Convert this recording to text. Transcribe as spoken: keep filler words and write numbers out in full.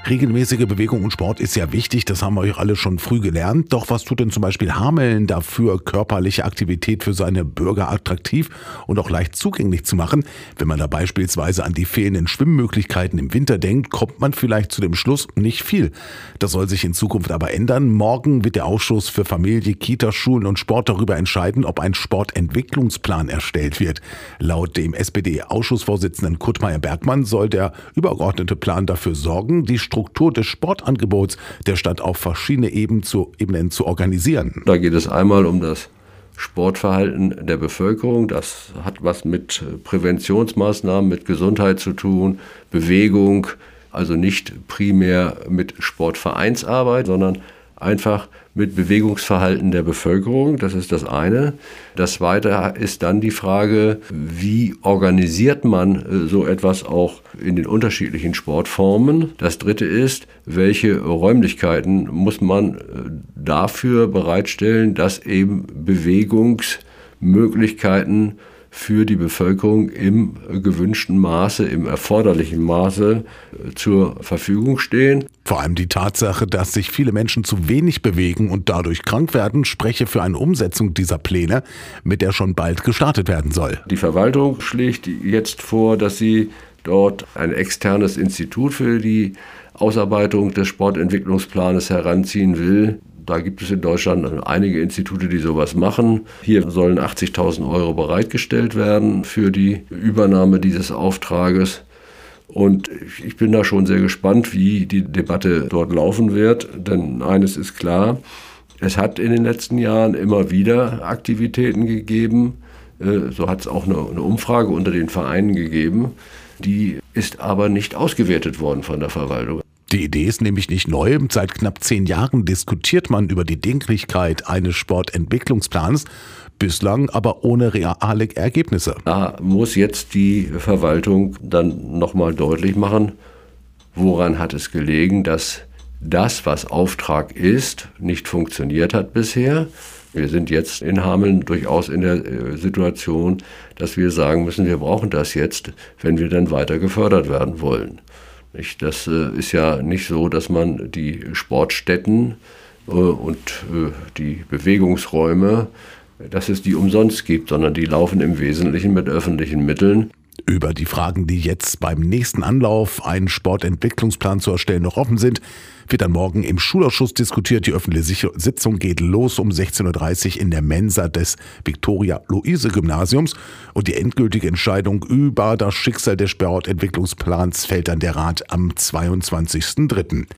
Regelmäßige Bewegung und Sport ist ja wichtig, das haben wir euch alle schon früh gelernt. Doch was tut denn zum Beispiel Hameln dafür, körperliche Aktivität für seine Bürger attraktiv und auch leicht zugänglich zu machen? Wenn man da beispielsweise an die fehlenden Schwimmmöglichkeiten im Winter denkt, kommt man vielleicht zu dem Schluss, nicht viel. Das soll sich in Zukunft aber ändern. Morgen wird der Ausschuss für Familie, Kita, Schulen und Sport darüber entscheiden, ob ein Sportentwicklungsplan erstellt wird. Laut dem S P D-Ausschussvorsitzenden Kurt Meyer-Bergmann soll der übergeordnete Plan dafür sorgen, die Struktur des Sportangebots der Stadt auf verschiedene Ebenen zu, Ebenen zu organisieren. Da geht es einmal um das Sportverhalten der Bevölkerung. Das hat was mit Präventionsmaßnahmen, mit Gesundheit zu tun, Bewegung, also nicht primär mit Sportvereinsarbeit, sondern einfach mit Bewegungsverhalten der Bevölkerung. Das ist das eine. Das zweite ist dann die Frage, wie organisiert man so etwas auch in den unterschiedlichen Sportformen? Das dritte ist, welche Räumlichkeiten muss man dafür bereitstellen, dass eben Bewegungsmöglichkeiten für die Bevölkerung im gewünschten Maße, im erforderlichen Maße zur Verfügung stehen. Vor allem die Tatsache, dass sich viele Menschen zu wenig bewegen und dadurch krank werden, spreche für eine Umsetzung dieser Pläne, mit der schon bald gestartet werden soll. Die Verwaltung schlägt jetzt vor, dass sie dort ein externes Institut für die Ausarbeitung des Sportentwicklungsplanes heranziehen will. Da gibt es in Deutschland einige Institute, die sowas machen. Hier sollen achtzigtausend Euro bereitgestellt werden für die Übernahme dieses Auftrages. Und ich bin da schon sehr gespannt, wie die Debatte dort laufen wird. Denn eines ist klar, es hat in den letzten Jahren immer wieder Aktivitäten gegeben. So hat es auch eine Umfrage unter den Vereinen gegeben. Die ist aber nicht ausgewertet worden von der Verwaltung. Die Idee ist nämlich nicht neu. Seit knapp zehn Jahren diskutiert man über die Dringlichkeit eines Sportentwicklungsplans, bislang aber ohne reale Ergebnisse. Da muss jetzt die Verwaltung dann nochmal deutlich machen, woran hat es gelegen, dass das, was Auftrag ist, nicht funktioniert hat bisher. Wir sind jetzt in Hameln durchaus in der Situation, dass wir sagen müssen, wir brauchen das jetzt, wenn wir dann weiter gefördert werden wollen. Das ist ja nicht so, dass man die Sportstätten und die Bewegungsräume, dass es die umsonst gibt, sondern die laufen im Wesentlichen mit öffentlichen Mitteln. Über die Fragen, die jetzt beim nächsten Anlauf, einen Sportentwicklungsplan zu erstellen, noch offen sind, wird dann morgen im Schulausschuss diskutiert. Die öffentliche Sitzung geht los um sechzehn Uhr dreißig in der Mensa des Viktoria-Luise-Gymnasiums und die endgültige Entscheidung über das Schicksal des Sportentwicklungsplans fällt dann der Rat am zweiundzwanzigsten dritten